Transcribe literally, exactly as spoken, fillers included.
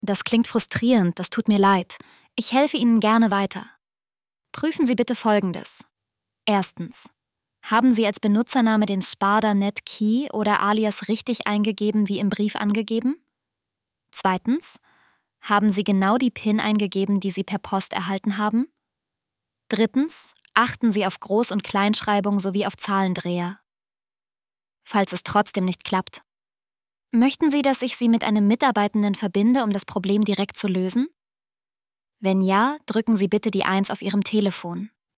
Das klingt frustrierend, das tut mir leid. Ich helfe Ihnen gerne weiter. Prüfen Sie bitte Folgendes. Erstens. Haben Sie als Benutzername den Sparda.net-Key oder Alias richtig eingegeben wie im Brief angegeben? Zweitens. Haben Sie genau die PIN eingegeben, die Sie per Post erhalten haben? Drittens. Achten Sie auf Groß- und Kleinschreibung sowie auf Zahlendreher. Falls es trotzdem nicht klappt. Möchten Sie, dass ich Sie mit einem Mitarbeitenden verbinde, um das Problem direkt zu lösen? Wenn ja, drücken Sie bitte die eins auf Ihrem Telefon.